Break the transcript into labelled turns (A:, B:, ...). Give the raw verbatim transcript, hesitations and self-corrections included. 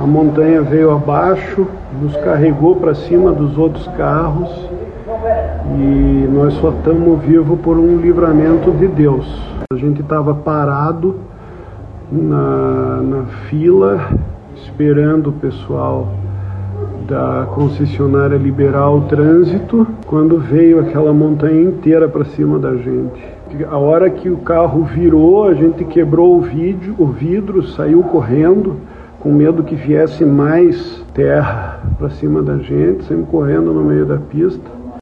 A: a montanha veio abaixo, nos carregou para cima dos outros carros e nós só estamos vivos por um livramento de Deus. A gente estava parado na, na fila, esperando o pessoal da concessionária liberar o trânsito, quando veio aquela montanha inteira para cima da gente. A hora que o carro virou, a gente quebrou o, vídeo, o vidro, saiu correndo, com medo que viesse mais terra para cima da gente, saímos correndo no meio da pista.